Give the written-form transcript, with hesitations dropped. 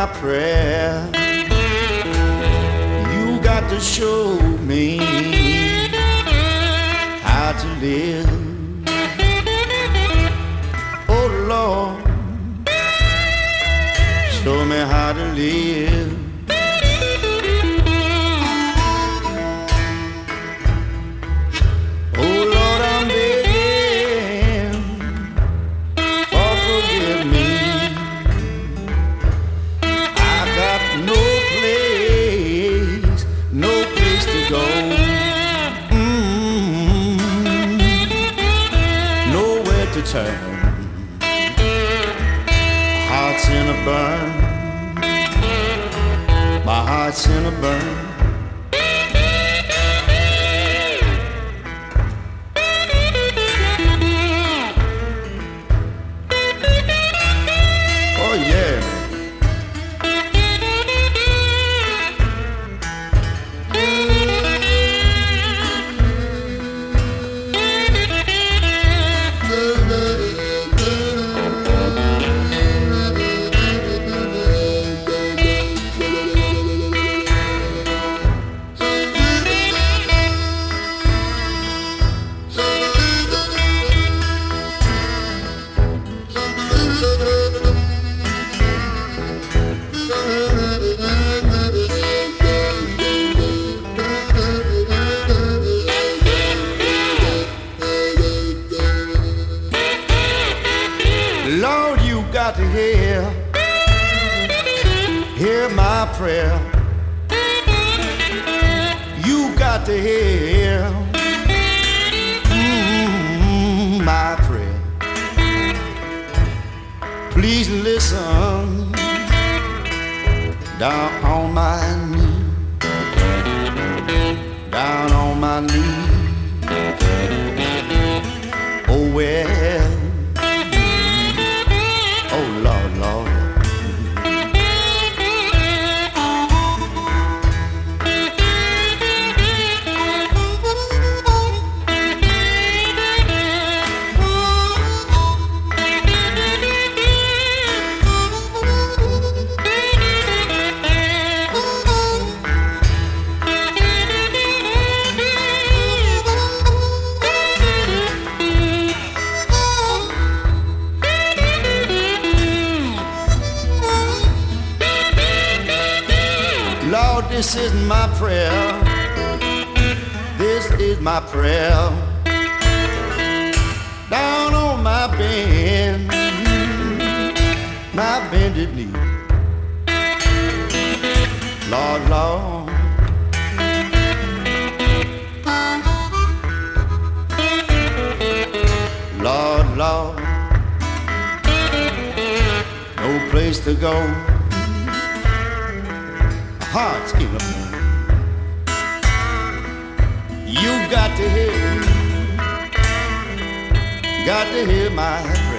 my prayer. You got to show me how to live. Oh Lord, show me how to live. Oh Lord, I'm begging for forgiveness. I got no place to go. Nowhere to turn. Heart's in a burn. My heart's in a burn. Oh yeah. Lord, you got to hear my prayer. You got to hear my prayer. Please listen. Down on my knee, down on my knee. Oh well. Oh Lord, Lord. Lord, this is my prayer. This is my prayer. Down on my bended knee. Lord, Lord. Lord, Lord. No place to go. Heart's in a burn. You got to hear my